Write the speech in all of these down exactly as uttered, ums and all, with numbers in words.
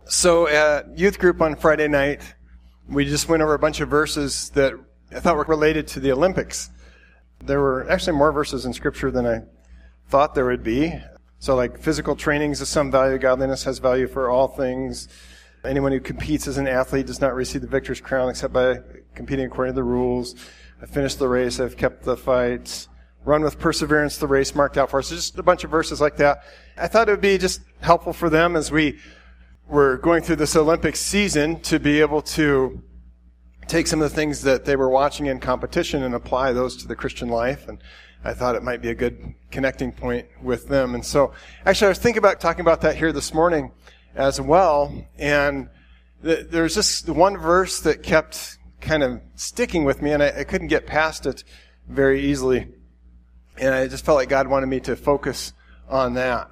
So at youth group on Friday night, we just went over a bunch of verses that I thought were related to the Olympics. There were actually more verses in Scripture than I thought there would be. So like physical training is of some value, godliness has value for all things. Anyone who competes as an athlete does not receive the victor's crown except by competing according to the rules. I've finished the race, I've kept the fight. Run with perseverance the race marked out for us. So just a bunch of verses like that. I thought it would be just helpful for them as we were going through this Olympic season to be able to take some of the things that they were watching in competition and apply those to the Christian life. And I thought it might be a good connecting point with them. And so actually I was thinking about talking about that here this morning as well. And th- there's just one verse that kept kind of sticking with me, and I, I couldn't get past it very easily. And I just felt like God wanted me to focus on that.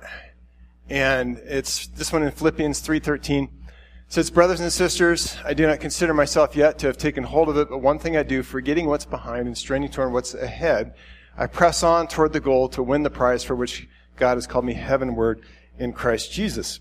And it's this one in Philippians three thirteen. It says, "Brothers and sisters, I do not consider myself yet to have taken hold of it, but one thing I do, forgetting what's behind and straining toward what's ahead, I press on toward the goal to win the prize for which God has called me heavenward in Christ Jesus."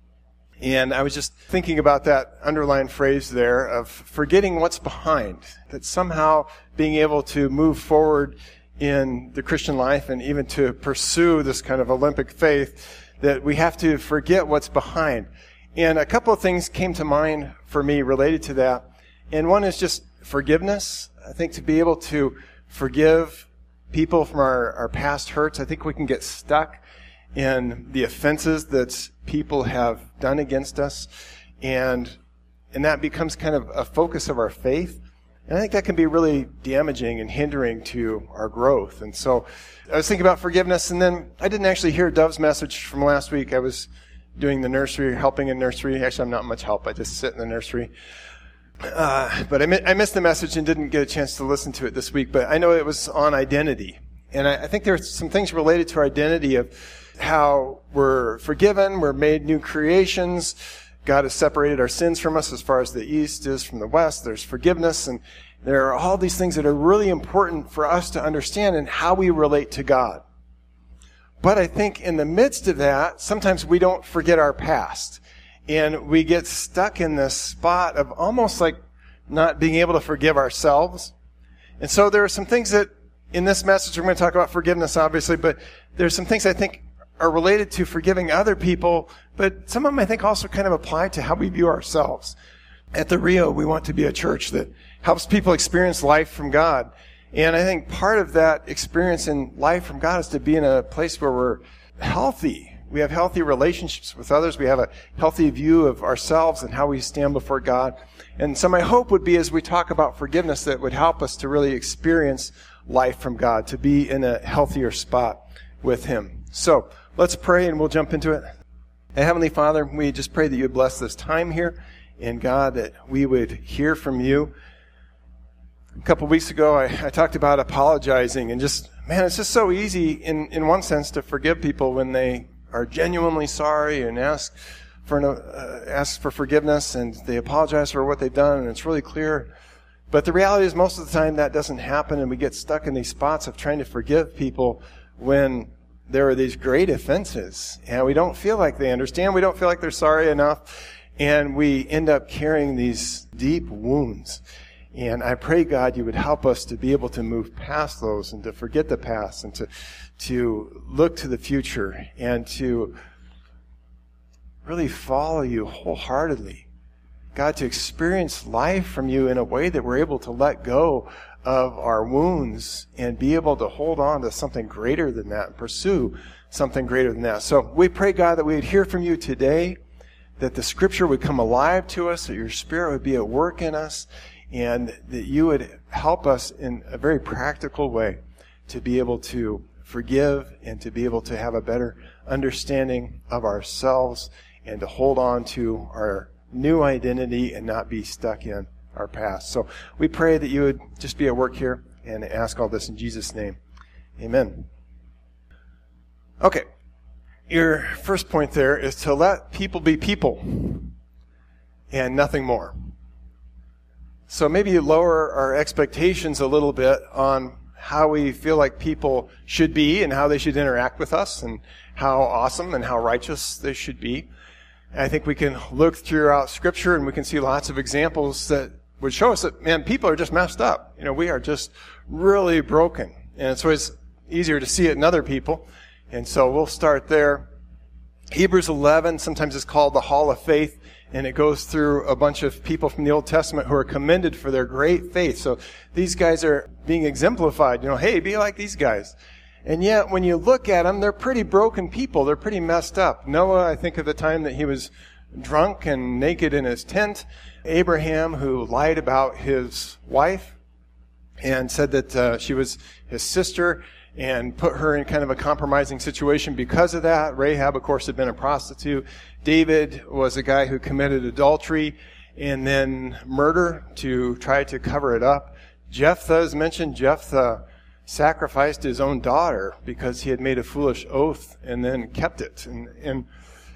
And I was just thinking about that underlined phrase there of forgetting what's behind, that somehow being able to move forward in the Christian life and even to pursue this kind of Olympic faith, that we have to forget what's behind. And a couple of things came to mind for me related to that. And one is just forgiveness. I think to be able to forgive people from our, our past hurts, I think we can get stuck in the offenses that people have done against us. And, and that becomes kind of a focus of our faith. And I think that can be really damaging and hindering to our growth. And so I was thinking about forgiveness, and then I didn't actually hear Dove's message from last week. I was doing the nursery, helping in nursery. Actually, I'm not much help. I just sit in the nursery. Uh, but I, mi- I missed the message and didn't get a chance to listen to it this week. But I know it was on identity. And I, I think there are some things related to our identity of how we're forgiven, we're made new creations. God has separated our sins from us as far as the east is from the west. There's forgiveness, and there are all these things that are really important for us to understand in how we relate to God. But I think in the midst of that, sometimes we don't forget our past. And we get stuck in this spot of almost like not being able to forgive ourselves. And so there are some things that in this message, we're going to talk about forgiveness, obviously, but there's some things I think are related to forgiving other people, but some of them I think also kind of apply to how we view ourselves. At the Rio, we want to be a church that helps people experience life from God. And I think part of that experience in life from God is to be in a place where we're healthy. We have healthy relationships with others. We have a healthy view of ourselves and how we stand before God. And so my hope would be as we talk about forgiveness that it would help us to really experience life from God, to be in a healthier spot with Him. So let's pray and we'll jump into it. And Heavenly Father, we just pray that you would bless this time here. And God, that we would hear from you. A couple of weeks ago, I, I talked about apologizing, and just, man, it's just so easy in, in one sense to forgive people when they are genuinely sorry and ask for an, uh, ask for forgiveness, and they apologize for what they've done, and it's really clear. But the reality is most of the time that doesn't happen, and we get stuck in these spots of trying to forgive people when there are these great offenses, and we don't feel like they understand, we don't feel like they're sorry enough, and we end up carrying these deep wounds. And I pray, God, you would help us to be able to move past those and to forget the past and to, to look to the future and to really follow you wholeheartedly. God, to experience life from you in a way that we're able to let go of our wounds and be able to hold on to something greater than that and pursue something greater than that. So we pray, God, that we would hear from you today, that the Scripture would come alive to us, that your Spirit would be at work in us, and that you would help us in a very practical way to be able to forgive and to be able to have a better understanding of ourselves and to hold on to our new identity and not be stuck in our past. So we pray that you would just be at work here, and ask all this in Jesus' name. Amen. Okay. Your first point there is to let people be people and nothing more. So maybe you lower our expectations a little bit on how we feel like people should be and how they should interact with us and how awesome and how righteous they should be. I think we can look throughout Scripture and we can see lots of examples that would show us that, man, people are just messed up. You know, we are just really broken. And it's always easier to see it in other people. And so we'll start there. Hebrews eleven, sometimes it's called the Hall of Faith, and it goes through a bunch of people from the Old Testament who are commended for their great faith. So these guys are being exemplified. You know, hey, be like these guys. And yet, when you look at them, they're pretty broken people. They're pretty messed up. Noah, I think of the time that he was drunk and naked in his tent. Abraham, who lied about his wife and said that uh, she was his sister and put her in kind of a compromising situation because of that. Rahab, of course, had been a prostitute. David was a guy who committed adultery and then murder to try to cover it up. Jephthah is mentioned. Jephthah sacrificed his own daughter because he had made a foolish oath and then kept it. And, and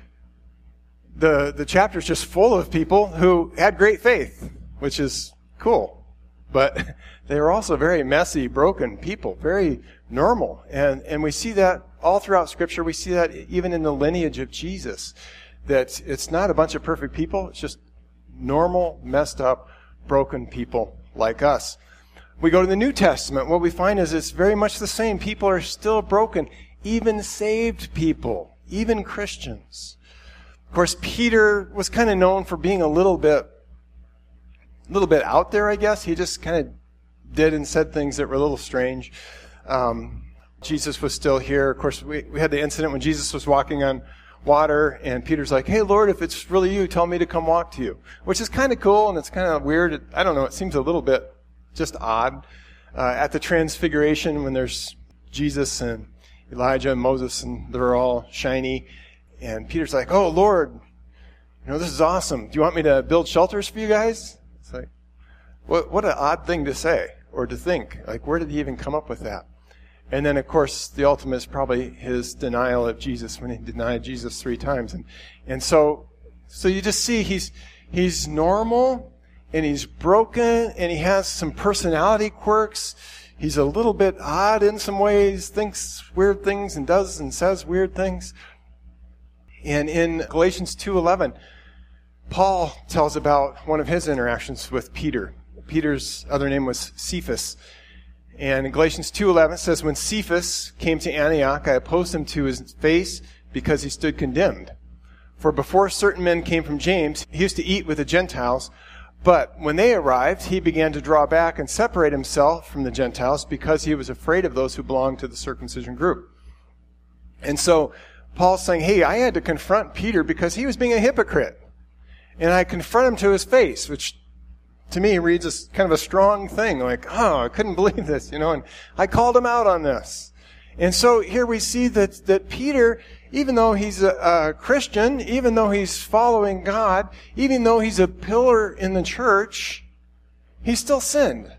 the the chapter's just full of people who had great faith, which is cool. But they were also very messy, broken people, very normal. And, and we see that all throughout Scripture. We see that even in the lineage of Jesus, that it's not a bunch of perfect people. It's just normal, messed up, broken people like us. We go to the New Testament. What we find is it's very much the same. People are still broken. Even saved people. Even Christians. Of course, Peter was kind of known for being a little bit, a little bit out there, I guess. He just kind of did and said things that were a little strange. Um, Jesus was still here. Of course, we, we had the incident when Jesus was walking on water, and Peter's like, hey, Lord, if it's really you, tell me to come walk to you. Which is kind of cool, and it's kind of weird. I don't know. It seems a little bit just odd. Uh, at the Transfiguration, when there's Jesus and Elijah and Moses, and they're all shiny, and Peter's like, oh, Lord, you know, this is awesome. Do you want me to build shelters for you guys? It's like, what, what an odd thing to say or to think. Like, where did he even come up with that? And then, of course, the ultimate is probably his denial of Jesus when he denied Jesus three times. And and so so you just see he's he's normal, and he's broken, and he has some personality quirks. He's a little bit odd in some ways, thinks weird things and does and says weird things. And in Galatians two eleven, Paul tells about one of his interactions with Peter. Peter's other name was Cephas. And in Galatians two eleven it says, when Cephas came to Antioch, I opposed him to his face because he stood condemned. For before certain men came from James, he used to eat with the Gentiles. But when they arrived, he began to draw back and separate himself from the Gentiles because he was afraid of those who belonged to the circumcision group. And so Paul's saying, hey, I had to confront Peter because he was being a hypocrite. And I confront him to his face, which to me reads as kind of a strong thing. Like, oh, I couldn't believe this, you know, and I called him out on this. And so here we see that, that Peter, even though he's a, a Christian, even though he's following God, even though he's a pillar in the church, he still sinned.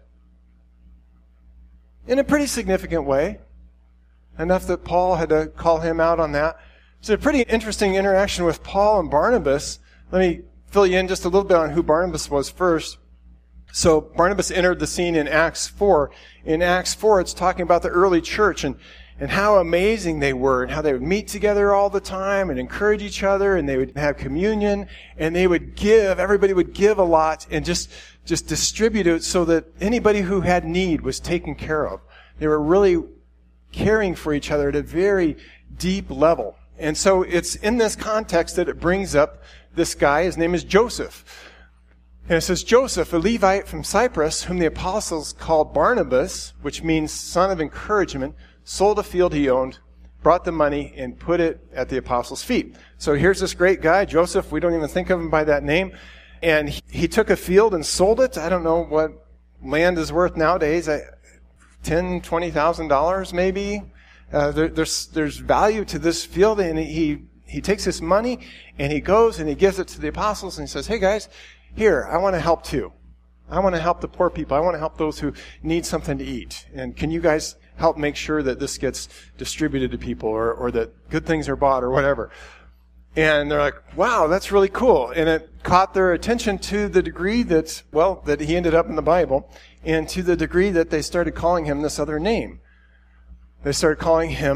In a pretty significant way. Enough that Paul had to call him out on that. It's a pretty interesting interaction with Paul and Barnabas. Let me fill you in just a little bit on who Barnabas was first. So Barnabas entered the scene in Acts four. In Acts four, it's talking about the early church and, and how amazing they were and how they would meet together all the time and encourage each other, and they would have communion, and they would give, everybody would give a lot and just, just distribute it so that anybody who had need was taken care of. They were really caring for each other at a very deep level. And so it's in this context that it brings up this guy. His name is Joseph. And it says, Joseph, a Levite from Cyprus, whom the apostles called Barnabas, which means son of encouragement, sold a field he owned, brought the money, and put it at the apostles' feet. So here's this great guy, Joseph. We don't even think of him by that name. And he, he took a field and sold it. I don't know what land is worth nowadays. I, ten, twenty thousand dollars maybe. Uh, there, there's there's value to this field, and he he takes this money and he goes and he gives it to the apostles and he says, "Hey guys, here, I want to help too. I want to help the poor people. I want to help those who need something to eat. And can you guys help make sure that this gets distributed to people, or or that good things are bought, or whatever?" And they're like, "Wow, that's really cool." And it caught their attention to the degree that, well, that he ended up in the Bible, and to the degree that they started calling him this other name. They started calling him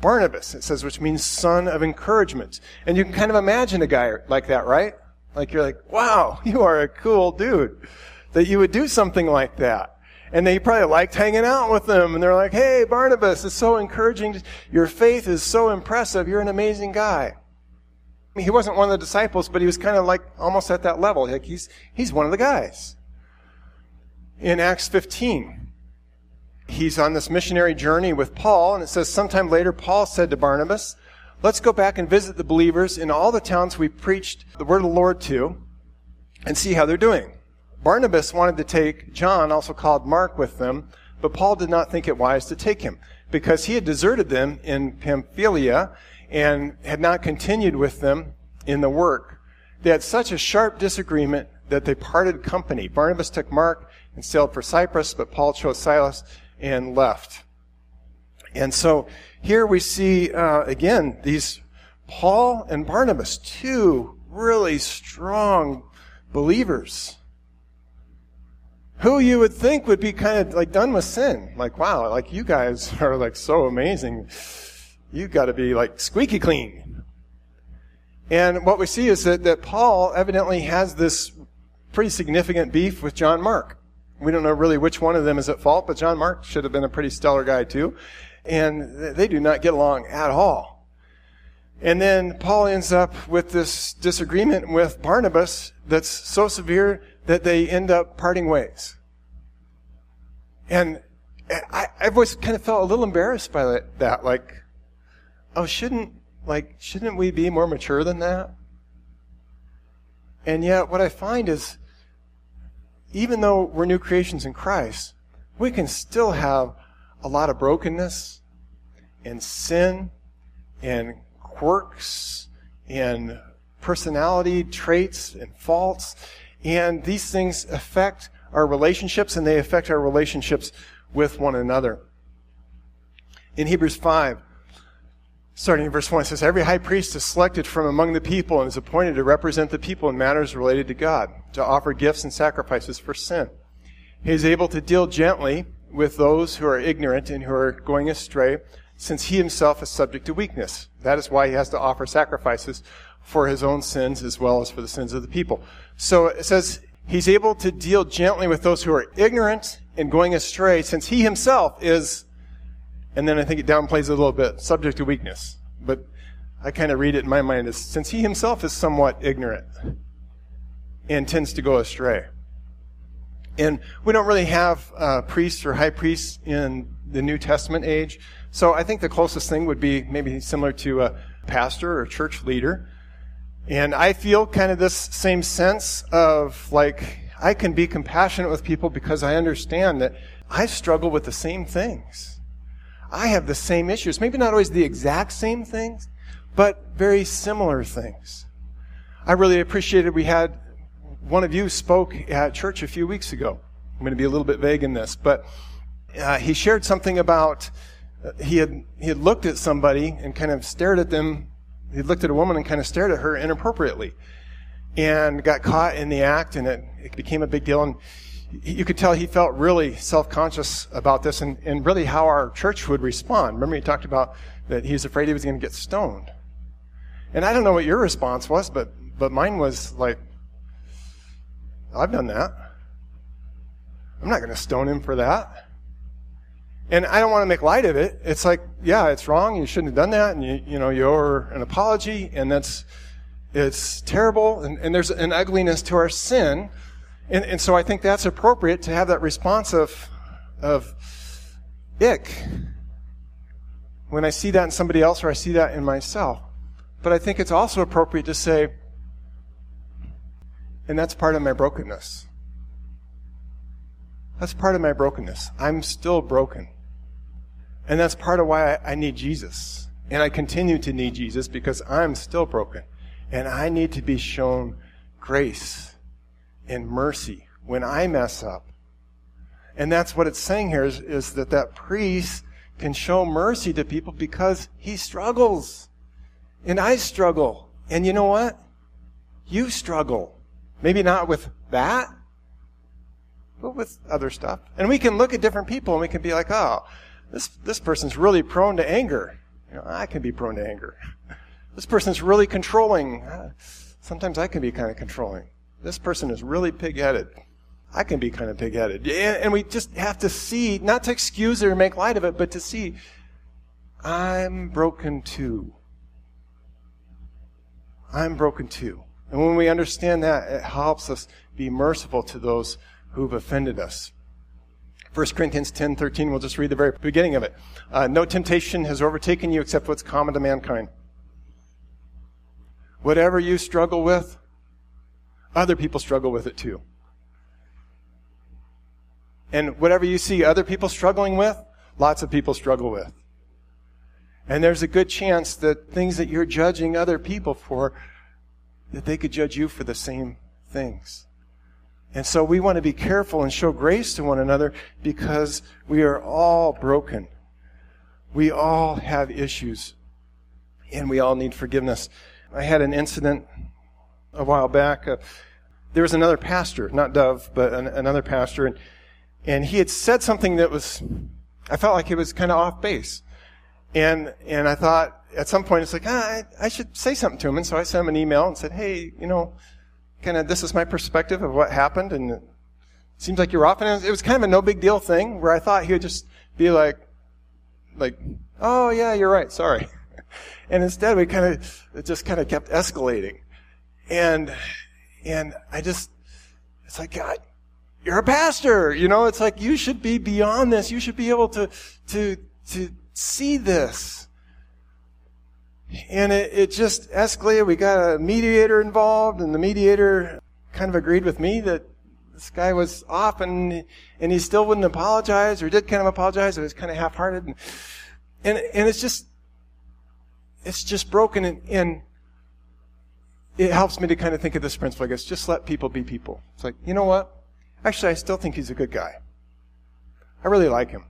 Barnabas, it says, which means son of encouragement. And you can kind of imagine a guy like that, right? Like you're like, wow, you are a cool dude, that you would do something like that. And they probably liked hanging out with them. And they're like, hey, Barnabas, it's so encouraging. Your faith is so impressive. You're an amazing guy. I mean, he wasn't one of the disciples, but he was kind of like almost at that level. Like he's, he's one of the guys. In Acts fifteen, he's on this missionary journey with Paul. And it says, sometime later, Paul said to Barnabas, let's go back and visit the believers in all the towns we preached the word of the Lord to and see how they're doing. Barnabas wanted to take John, also called Mark, with them, but Paul did not think it wise to take him because he had deserted them in Pamphylia and had not continued with them in the work. They had such a sharp disagreement that they parted company. Barnabas took Mark and sailed for Cyprus, but Paul chose Silas and left. And so here we see, uh, again, these Paul and Barnabas, two really strong believers who you would think would be kind of like done with sin. Like, wow, like you guys are like so amazing. You've got to be like squeaky clean. And what we see is that, that Paul evidently has this pretty significant beef with John Mark. We don't know really which one of them is at fault, but John Mark should have been a pretty stellar guy too. And they do not get along at all. And then Paul ends up with this disagreement with Barnabas that's so severe that they end up parting ways. And I, I've always kind of felt a little embarrassed by that, that. Like, oh, shouldn't, like, shouldn't we be more mature than that? And yet what I find is, even though we're new creations in Christ, we can still have a lot of brokenness and sin and quirks and personality traits and faults. And these things affect our relationships, and they affect our relationships with one another. In Hebrews five, starting in verse one, it says, every high priest is selected from among the people and is appointed to represent the people in matters related to God, to offer gifts and sacrifices for sin. He is able to deal gently with those who are ignorant and who are going astray, since he himself is subject to weakness. That is why he has to offer sacrifices for his own sins as well as for the sins of the people. So it says he's able to deal gently with those who are ignorant and going astray, since he himself is, and then I think it downplays it a little bit, subject to weakness. But I kind of read it in my mind as, since he himself is somewhat ignorant and tends to go astray. And we don't really have uh, priests or high priests in the New Testament age. So I think the closest thing would be maybe similar to a pastor or church leader. And I feel kind of this same sense of like, I can be compassionate with people because I understand that I struggle with the same things. I have the same issues. Maybe not always the exact same things, but very similar things. I really appreciated we had one of you spoke at church a few weeks ago. I'm going to be a little bit vague in this, but uh, he shared something about uh, he had he had looked at somebody and kind of stared at them. He looked at a woman and kind of stared at her inappropriately and got caught in the act, and it, it became a big deal. And you could tell he felt really self-conscious about this and, and really how our church would respond. Remember he talked about that he was afraid he was going to get stoned. And I don't know what your response was, but, but mine was like, I've done that. I'm not going to stone him for that. And I don't want to make light of it. It's like, yeah, it's wrong. You shouldn't have done that. And you, you know, you owe her an apology, and that's, it's terrible. And, and there's an ugliness to our sin. And, and so I think that's appropriate to have that response of, of ick when I see that in somebody else or I see that in myself. But I think it's also appropriate to say, and that's part of my brokenness. That's part of my brokenness. I'm still broken. And that's part of why I, I need Jesus. And I continue to need Jesus because I'm still broken. And I need to be shown grace and mercy when I mess up. And that's what it's saying here is, is that that priest can show mercy to people because he struggles. And I struggle. And you know what? You struggle. Maybe not with that, but with other stuff. And we can look at different people and we can be like, oh, this this person's really prone to anger. You know, I can be prone to anger. This person's really controlling. Uh, sometimes I can be kind of controlling. This person is really pig-headed. I can be kind of pig-headed. And, and we just have to see, not to excuse it or make light of it, but to see, I'm broken too. I'm broken too. And when we understand that, it helps us be merciful to those who've offended us. First Corinthians ten thirteen, we'll just read the very beginning of it. Uh, no temptation has overtaken you except what's common to mankind. Whatever you struggle with, other people struggle with it too. And whatever you see other people struggling with, lots of people struggle with. And there's a good chance that things that you're judging other people for, that they could judge you for the same things. And so we want to be careful and show grace to one another because we are all broken. We all have issues. And we all need forgiveness. I had an incident a while back. Uh, there was another pastor, not Dove, but an, another pastor. And, and he had said something that was, I felt like it was kind of off base. And and I thought at some point it's like, ah, I, I should say something to him. And so I sent him an email and said, hey, you know, kind of this is my perspective of what happened. And it seems like you're off. And it was, it was kind of a no big deal thing where I thought he would just be like, like, oh yeah, you're right, sorry. And instead we kind of, it just kind of kept escalating. And, and I just, it's like, God, you're a pastor, you know, it's like you should be beyond this. You should be able to, to, to, see this. And it, it just escalated. We got a mediator involved, and the mediator kind of agreed with me that this guy was off, and and he still wouldn't apologize, or did kind of apologize. It was kind of half-hearted. And and, and it's just it's just broken, and, and it helps me to kind of think of this principle, I guess. Just let people be people. It's like, you know what? Actually, I still think he's a good guy. I really like him.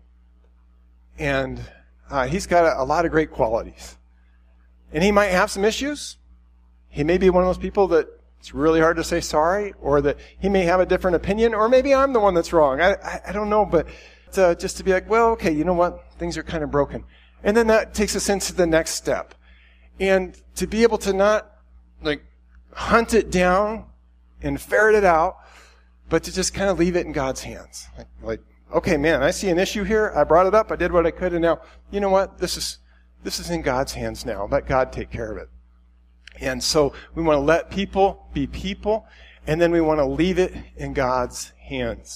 And Uh, he's got a, a lot of great qualities. And he might have some issues. He may be one of those people that it's really hard to say sorry, or that he may have a different opinion, or maybe I'm the one that's wrong. I, I, I don't know, but uh, just to be like, well, okay, you know what? Things are kind of broken. And then that takes us into the next step. And to be able to not, like, hunt it down and ferret it out, but to just kind of leave it in God's hands. Like, like okay, man, I see an issue here. I brought it up. I did what I could. And now, you know what? This is, this is in God's hands now. Let God take care of it. And so we want to let people be people. And then we want to leave it in God's hands.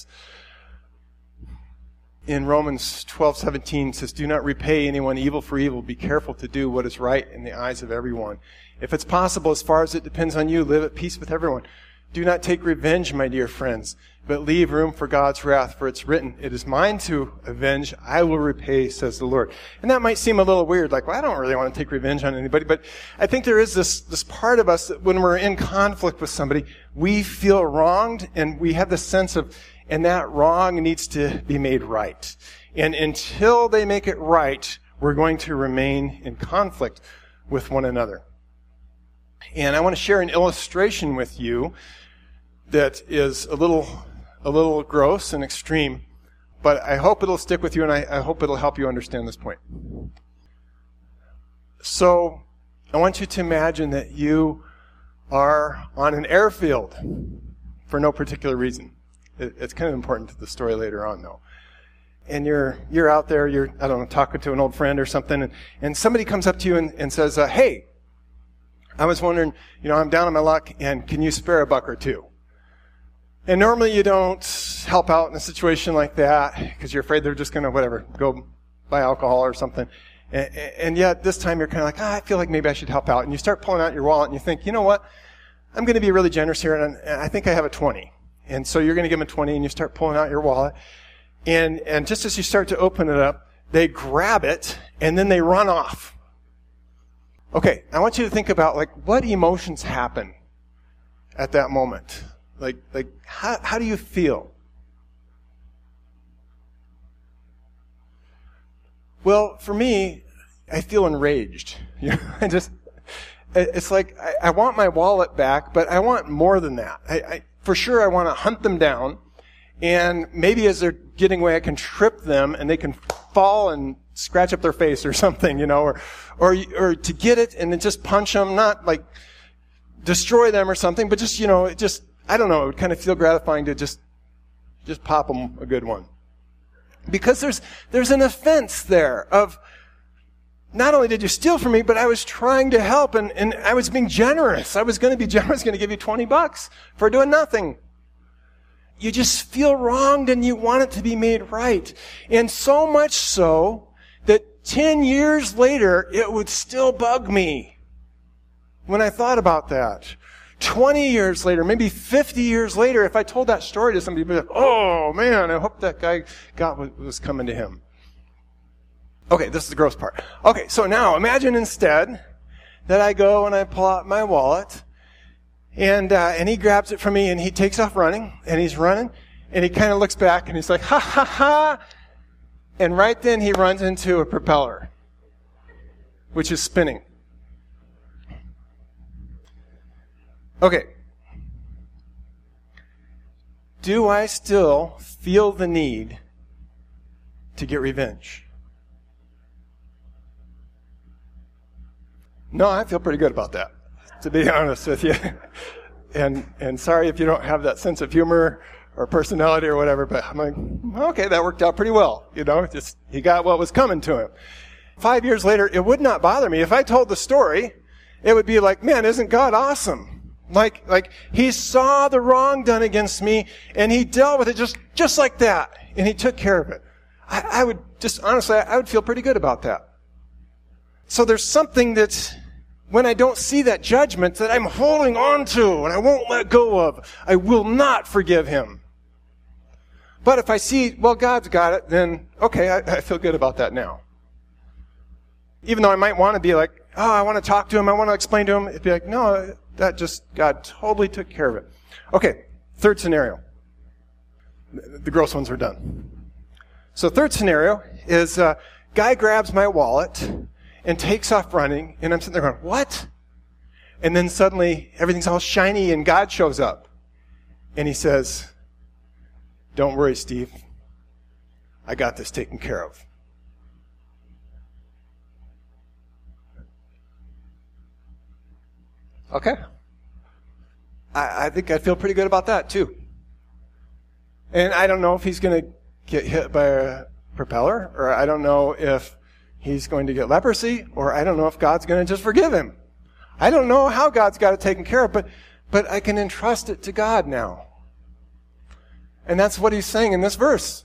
In Romans twelve seventeen, it says, do not repay anyone evil for evil. Be careful to do what is right in the eyes of everyone. If it's possible, as far as it depends on you, live at peace with everyone. Do not take revenge, my dear friends, but leave room for God's wrath, for it's written, it is mine to avenge, I will repay, says the Lord. And that might seem a little weird, like, well, I don't really want to take revenge on anybody, but I think there is this, this part of us that when we're in conflict with somebody, we feel wronged, and we have this sense of, and that wrong needs to be made right. And until they make it right, we're going to remain in conflict with one another. And I want to share an illustration with you that is a little a little gross and extreme, but I hope it'll stick with you, and I, I hope it'll help you understand this point. So I want you to imagine that you are on an airfield for no particular reason. It, it's kind of important to the story later on, though. And you're you're out there, you're, I don't know, talking to an old friend or something, and, and somebody comes up to you and, and says, uh, hey, I was wondering, you know, I'm down on my luck, and can you spare a buck or two? And normally you don't help out in a situation like that because you're afraid they're just going to, whatever, go buy alcohol or something. And, and yet this time you're kind of like, ah, I feel like maybe I should help out. And you start pulling out your wallet and you think, you know what? I'm going to be really generous here, and I think I have a twenty. And so you're going to give them a twenty, and you start pulling out your wallet. And, and just as you start to open it up, they grab it, and then they run off. Okay, I want you to think about, like, what emotions happen at that moment. Like, like, how, how do you feel? Well, for me, I feel enraged. You know, I just, it's like, I, I want my wallet back, but I want more than that. I, I, for sure, I want to hunt them down, and maybe as they're getting away, I can trip them, and they can fall and scratch up their face or something, you know, or, or, or to get it and then just punch them, not like destroy them or something, but just, you know, it just, I don't know, it would kind of feel gratifying to just, just pop them a good one. Because there's, there's an offense there of, not only did you steal from me, but I was trying to help and, and I was being generous. I was going to be generous, going to give you twenty bucks for doing nothing. You just feel wronged and you want it to be made right. And so much so that ten years later, it would still bug me when I thought about that. twenty years later, maybe fifty years later, if I told that story to somebody, they'd be like, oh man, I hope that guy got what was coming to him. Okay, this is the gross part. Okay, so now imagine instead that I go and I pull out my wallet and uh, and he grabs it from me and he takes off running and he's running and he kind of looks back and he's like, ha ha ha. And right then he runs into a propeller, which is spinning. Okay. Do I still feel the need to get revenge? No, I feel pretty good about that, to be honest with you. And and sorry if you don't have that sense of humor or personality or whatever, but I'm like, okay, that worked out pretty well. You know, just he got what was coming to him. Five years later, it would not bother me. If I told the story, it would be like, man, isn't God awesome? Like, like he saw the wrong done against me and he dealt with it just, just like that. And he took care of it. I, I would just, honestly, I would feel pretty good about that. So there's something that when I don't see that judgment that I'm holding on to and I won't let go of, I will not forgive him. But if I see, well, God's got it, then okay, I, I feel good about that now. Even though I might want to be like, oh, I want to talk to him, I want to explain to him, it'd be like, no, that just, God totally took care of it. Okay, third scenario. The gross ones are done. So third scenario is, uh, guy grabs my wallet and takes off running, and I'm sitting there going, what? And then suddenly, everything's all shiny, and God shows up. And he says, don't worry, Steve. I got this taken care of. Okay. I, I think I feel pretty good about that, too. And I don't know if he's going to get hit by a propeller, or I don't know if he's going to get leprosy, or I don't know if God's going to just forgive him. I don't know how God's got it taken care of, but, but I can entrust it to God now. And that's what he's saying in this verse.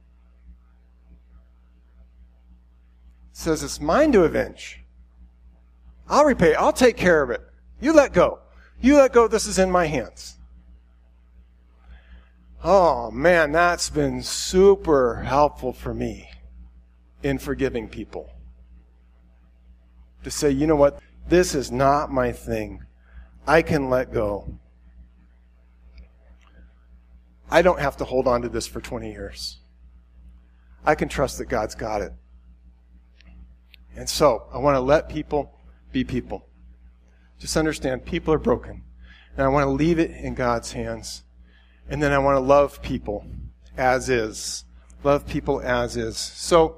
It says, it's mine to avenge. I'll repay. I'll take care of it. You let go. You let go. This is in my hands. Oh, man, that's been super helpful for me in forgiving people. To say, you know what? This is not my thing. I can let go. I don't have to hold on to this for twenty years. I can trust that God's got it. And so, I want to let people be people. Just understand, people are broken. And I want to leave it in God's hands. And then I want to love people as is. Love people as is. So,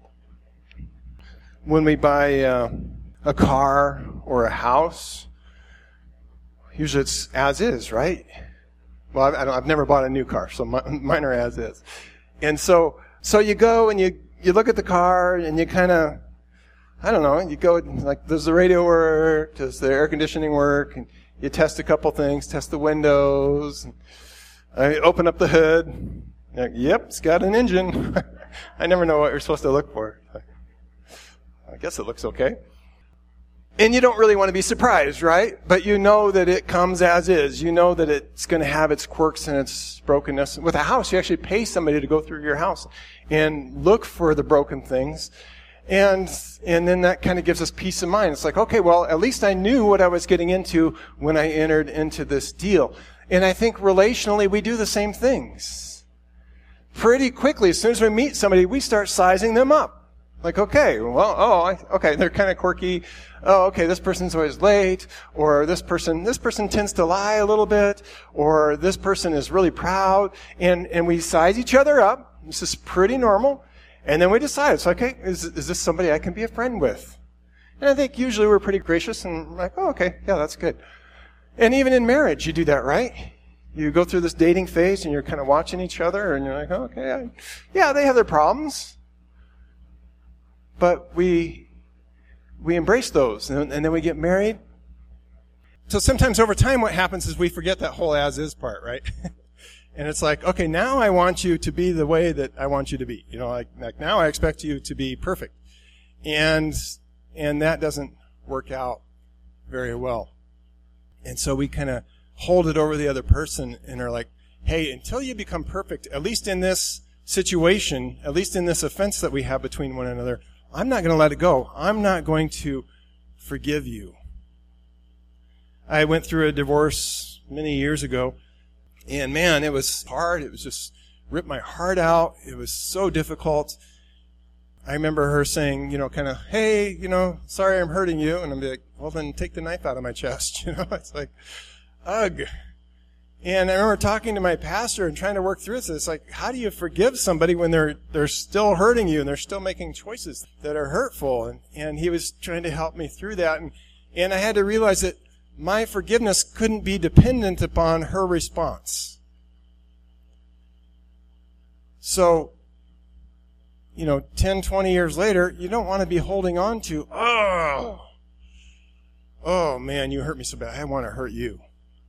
when we buy uh, a car or a house, usually it's as is, right? Well, I don't, I've never bought a new car, so my, mine are as is. And so, so you go and you, you look at the car and you kind of, I don't know, you go, like, does the radio work? Does the air conditioning work? And you test a couple things, test the windows. And I open up the hood. Like, yep, it's got an engine. I never know what you're supposed to look for. I guess it looks okay. And you don't really want to be surprised, right? But you know that it comes as is. You know that it's going to have its quirks and its brokenness. With a house, you actually pay somebody to go through your house and look for the broken things. And and then that kind of gives us peace of mind. It's like, okay, well, at least I knew what I was getting into when I entered into this deal. And I think relationally, we do the same things. Pretty quickly, as soon as we meet somebody, we start sizing them up. Like, okay, well, oh, I, okay, they're kind of quirky. Oh, okay, this person's always late, or this person, this person tends to lie a little bit, or this person is really proud, and, and we size each other up. This is pretty normal. And then we decide, it's like, okay, is, is this somebody I can be a friend with? And I think usually we're pretty gracious and like, oh, okay, yeah, that's good. And even in marriage, you do that, right? You go through this dating phase and you're kind of watching each other and you're like, oh, okay, I, yeah, they have their problems. But we we embrace those and, and then we get married. So sometimes over time what happens is we forget that whole as-is part, right? And it's like, okay, now I want you to be the way that I want you to be. You know, like, like now I expect you to be perfect. And and that doesn't work out very well. And so we kind of hold it over the other person and are like, hey, until you become perfect, at least in this situation, at least in this offense that we have between one another, I'm not going to let it go. I'm not going to forgive you. I went through a divorce many years ago, and man, it was hard. It was just ripped my heart out. It was so difficult. I remember her saying, you know, kind of, hey, you know, sorry I'm hurting you. And I'm like, well, then take the knife out of my chest. You know, it's like, ugh. And I remember talking to my pastor and trying to work through this. It's like, how do you forgive somebody when they're they're still hurting you and they're still making choices that are hurtful? And, and he was trying to help me through that. And, and I had to realize that my forgiveness couldn't be dependent upon her response. So, you know, ten, twenty years later, you don't want to be holding on to, oh, oh man, you hurt me so bad. I want to hurt you.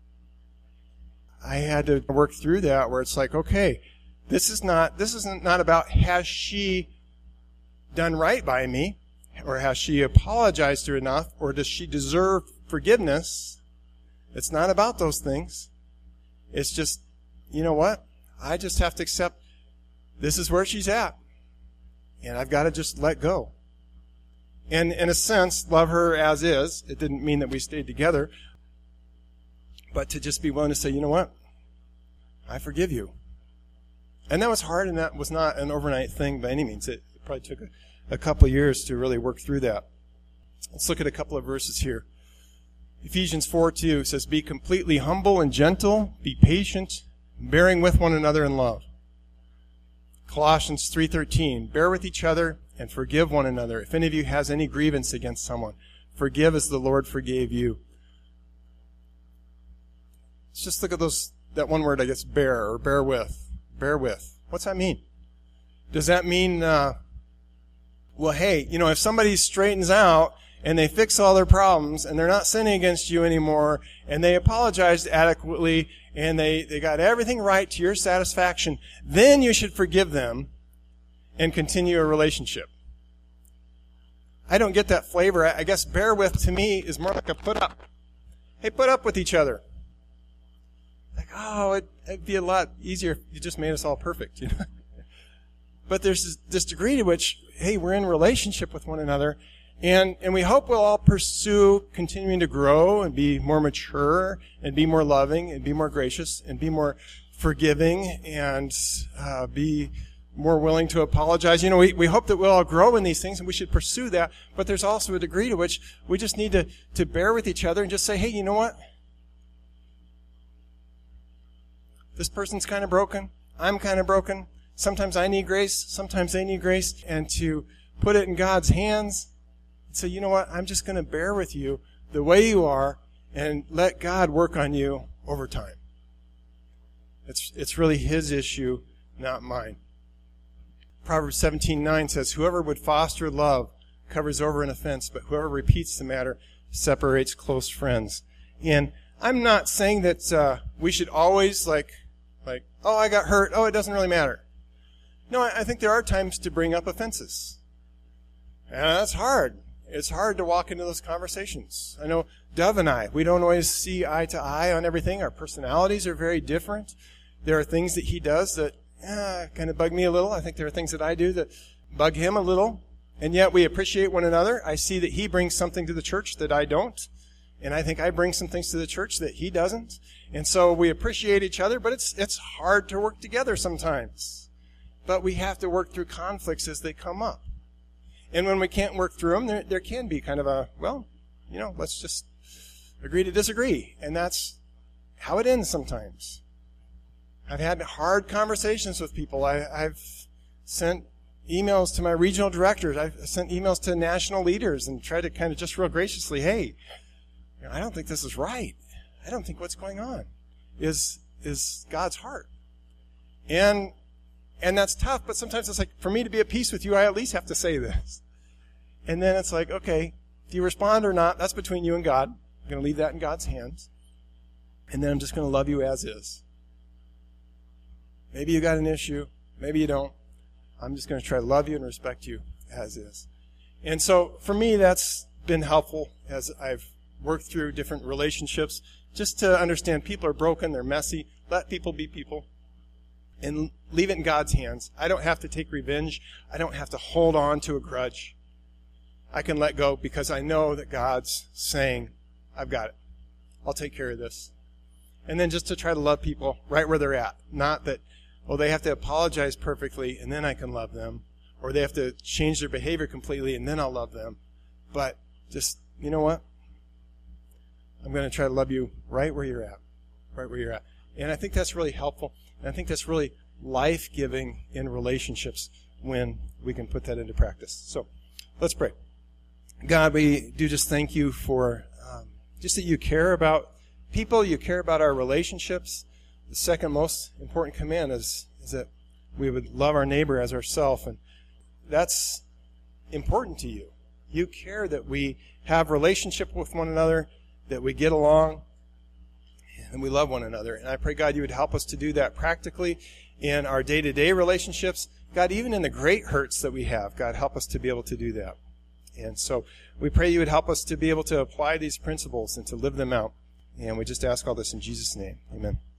I had to work through that where it's like, okay, this is not, this isn't not about has she done right by me or has she apologized to her enough or does she deserve forgiveness. It's not about those things. It's just, you know what? I just have to accept this is where she's at. And I've got to just let go. And in a sense, love her as is. It didn't mean that we stayed together. But to just be willing to say, you know what? I forgive you. And that was hard, and that was not an overnight thing by any means. It probably took a, a couple of years to really work through that. Let's look at a couple of verses here. Ephesians four two says, be completely humble and gentle, be patient, bearing with one another in love. Colossians three thirteen, bear with each other and forgive one another. If any of you has any grievance against someone, forgive as the Lord forgave you. Let's just look at those, that one word, I guess, bear or bear with. Bear with. What's that mean? Does that mean, uh, well, hey, you know, if somebody straightens out and they fix all their problems and they're not sinning against you anymore and they apologized adequately and they, they got everything right to your satisfaction, then you should forgive them and continue a relationship. I don't get that flavor. I guess bear with to me is more like a put up. Hey, put up with each other. Like, oh, it, it'd be a lot easier if you just made us all perfect, you know. But there's this, this degree to which, hey, we're in relationship with one another, and and we hope we'll all pursue continuing to grow and be more mature and be more loving and be more gracious and be more forgiving and uh, be more willing to apologize. You know, we, we hope that we'll all grow in these things, and we should pursue that. But there's also a degree to which we just need to, to bear with each other and just say, hey, you know what? This person's kind of broken. I'm kind of broken. Sometimes I need grace. Sometimes they need grace. And to put it in God's hands and say, you know what? I'm just going to bear with you the way you are and let God work on you over time. It's, it's really His issue, not mine. Proverbs seventeen nine says, whoever would foster love covers over an offense, but whoever repeats the matter separates close friends. And I'm not saying that uh, we should always like, like, oh, I got hurt. Oh, it doesn't really matter. No, I think there are times to bring up offenses. And that's hard. It's hard to walk into those conversations. I know Dove and I, we don't always see eye to eye on everything. Our personalities are very different. There are things that he does that eh, kind of bug me a little. I think there are things that I do that bug him a little. And yet we appreciate one another. I see that he brings something to the church that I don't. And I think I bring some things to the church that he doesn't. And so we appreciate each other, but it's it's hard to work together sometimes. But we have to work through conflicts as they come up. And when we can't work through them, there, there can be kind of a, well, you know, let's just agree to disagree. And that's how it ends sometimes. I've had hard conversations with people. I, I've sent emails to my regional directors. I've sent emails to national leaders and tried to kind of just real graciously, hey, you know, I don't think this is right. I don't think what's going on is is God's heart. And and that's tough, but sometimes it's like, for me to be at peace with you, I at least have to say this. And then it's like, okay, if you respond or not, that's between you and God. I'm going to leave that in God's hands. And then I'm just going to love you as is. Maybe you got an issue. Maybe you don't. I'm just going to try to love you and respect you as is. And so for me, that's been helpful as I've worked through different relationships, just to understand people are broken, they're messy. Let people be people. And leave it in God's hands. I don't have to take revenge. I don't have to hold on to a grudge. I can let go because I know that God's saying, I've got it. I'll take care of this. And then just to try to love people right where they're at. Not that, oh, they have to apologize perfectly and then I can love them. Or they have to change their behavior completely and then I'll love them. But just, you know what? I'm going to try to love you right where you're at. Right where you're at. And I think that's really helpful. And I think that's really life-giving in relationships when we can put that into practice. So let's pray. God, we do just thank you for um, just that you care about people, you care about our relationships. The second most important command is, is that we would love our neighbor as ourselves, and that's important to you. You care that we have relationship with one another, that we get along, and we love one another. And I pray, God, you would help us to do that practically in our day-to-day relationships. God, even in the great hurts that we have, God, help us to be able to do that. And so we pray you would help us to be able to apply these principles and to live them out. And we just ask all this in Jesus' name. Amen.